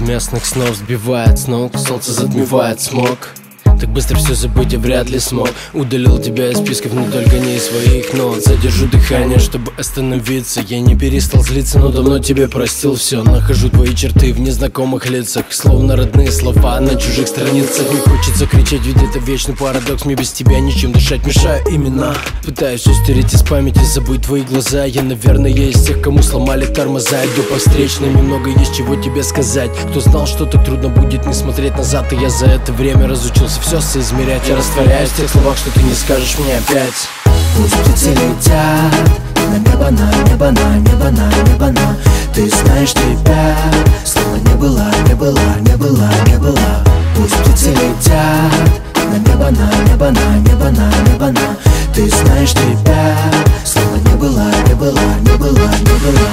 совместных снов сбивает с ног, солнце затмевает смог. Так быстро все забыть я вряд ли смог. Удалил тебя из списков, но только не из своих нот. Задержу дыхание, чтобы остановиться. Я не перестал злиться, но давно тебе простил все. Нахожу твои черты в незнакомых лицах, словно родные слова на чужих страницах. Не хочется кричать, ведь это вечный парадокс. Мне без тебя ничем дышать мешаю имена. Пытаюсь все стереть из памяти, забыть твои глаза. Я, наверное, из тех, кому сломали тормоза. Иду по встречной, немного есть чего тебе сказать. Кто знал, что так трудно будет не смотреть назад. И я за это время разучился все соизмерять. Я растворяюсь в тех словах, что ты не скажешь мне опять. Пусть птицы летят на небо, на небо, на небо, на небо, на. Ты знаешь тебя, словно не было, не было, не было, не было. Пусть птицы летят на небо, на небо, на небо, на небо, на. Ты знаешь тебя, словно не было, не было, не было, не было.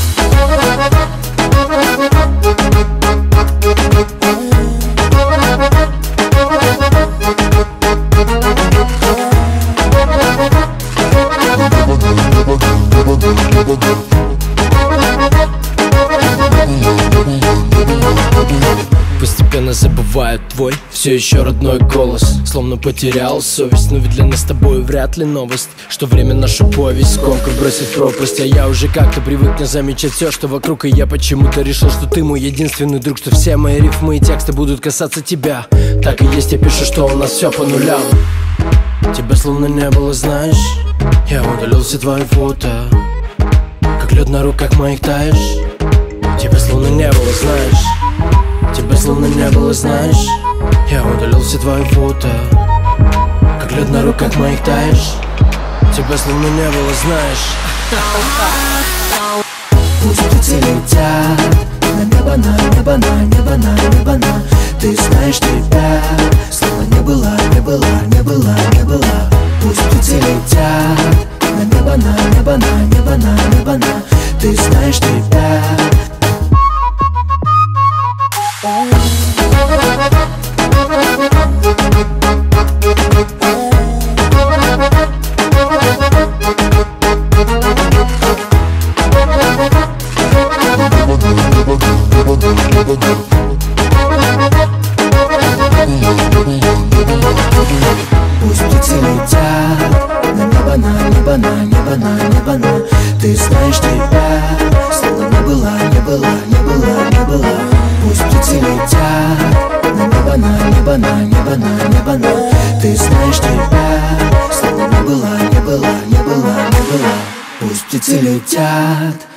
Постепенно забываю твой все еще родной голос. Словно потерял совесть, но ведь для нас с тобой вряд ли новость, что время нашу повесть скомков бросит в пропасть. А я уже как-то привык не замечать все, что вокруг. И я почему-то решил, что ты мой единственный друг, что все мои рифмы и тексты будут касаться тебя. Так и есть, я пишу, что у нас все по нулям. Тебя словно не было, знаешь. Я удалил все твои фото, как лед на руках моих таешь. Тебя словно не было, знаешь. Тебя словно не было, знаешь. Я удалил все твои фото, как лед на руках моих таешь. Тебя словно не было, знаешь. Пусть птицы летят на небо, на небо, на небо, на небо, на. Ты знаешь тебя, словно не было, не было, не было, не было. Пусть птицы летят на небо, на небо, на небо, на небо, на. Ты знаешь тебя. Пусть птицы летят на небо, на небо, на небо, на небо, на. Ты знаешь тебя, словно не было, не было, не было, не было. Пусть птицы летят на небо, на небо, на небо, на небо, на. Ты знаешь тебя, словно не было, не было, не было, не было. Пусть птицы летят.